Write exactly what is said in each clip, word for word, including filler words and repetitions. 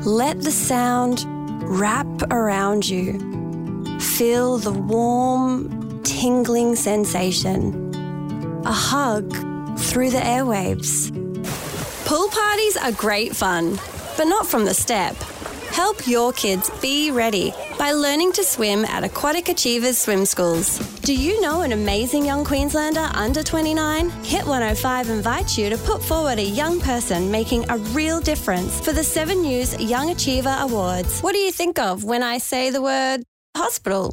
Let the sound wrap around you. Feel the warm, tingling sensation. A hug through the airwaves. Pool parties are great fun, but not from the step. Help your kids be ready by learning to swim at Aquatic Achievers Swim Schools. Do you know an amazing young Queenslander under twenty-nine? Hit one oh five invites you to put forward a young person making a real difference for the Seven News Young Achiever Awards. What do you think of when I say the word hospital?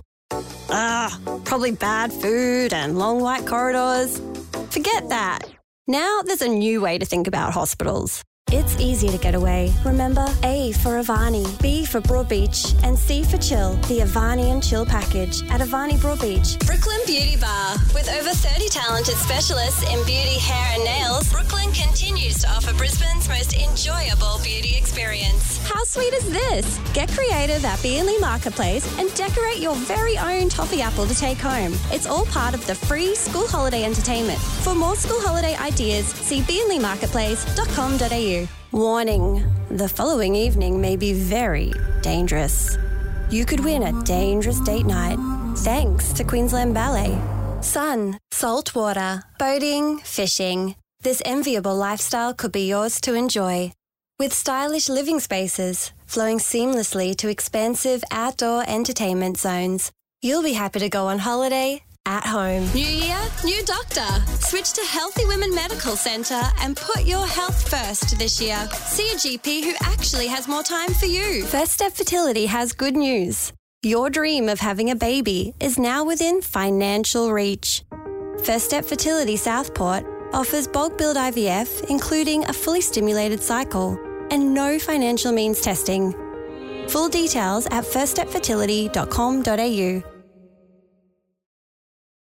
Ah, probably bad food and long white corridors. Forget that. Now there's a new way to think about hospitals. It's easy to get away. Remember, A for Avani, B for Broadbeach, and C for Chill, the Avani and Chill package at Avani Broadbeach. Brooklyn Beauty Bar. With over thirty talented specialists in beauty, hair and nails, Brooklyn continues to offer Brisbane's most enjoyable beauty experience. How sweet is this? Get creative at Beanley Marketplace and decorate your very own toffee apple to take home. It's all part of the free school holiday entertainment. For more school holiday ideas, see beanley marketplace dot com dot a u. Warning, the following evening may be very dangerous. You could win a dangerous date night thanks to Queensland Ballet. Sun, salt water, boating, fishing. This enviable lifestyle could be yours to enjoy. With stylish living spaces flowing seamlessly to expansive outdoor entertainment zones, you'll be happy to go on holiday at home. New year, new doctor. Switch to Healthy Women Medical Centre and put your health first this year. See a G P who actually has more time for you. First Step Fertility has good news. Your dream of having a baby is now within financial reach. First Step Fertility Southport offers bulk billed I V F, including a fully stimulated cycle, and no financial means testing. Full details at first step fertility dot com dot a u.